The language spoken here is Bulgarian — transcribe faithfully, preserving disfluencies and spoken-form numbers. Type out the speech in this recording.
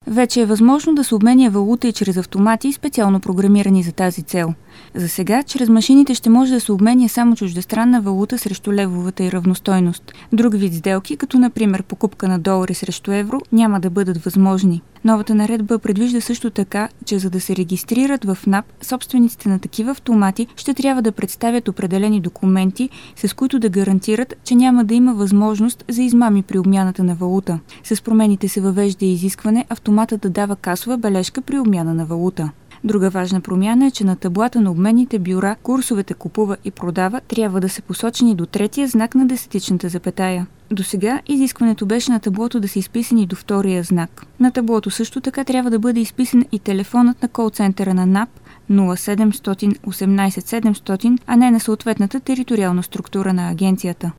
Вече е възможно да се обменя валута и чрез автомати, специално програмирани за тази цел. За сега, чрез машините ще може да се обменя само чуждестранна валута срещу левовата и равностойност. Друг вид сделки, като например покупка на долари срещу евро, няма да бъдат възможни. Новата наредба предвижда също така, че за да се регистрират в НАП, собствениците на такива автомати ще трябва да представят определени документи, с които да гарантират, че няма да има възможност за измами при обмяната на валута. С промените се въвежда изискване автоматът да дава касова бележка при обмяна на валута. Друга важна промяна е, че на таблата на обменните бюра курсовете купува и продава трябва да са посочени до третия знак на десетичната запетая. До сега изискването беше на таблото да са изписани до втория знак. На таблото също така трябва да бъде изписан и телефонът на кол-центъра на НАП нула седемстотин осемнадесет седемстотин, а не на съответната териториална структура на агенцията.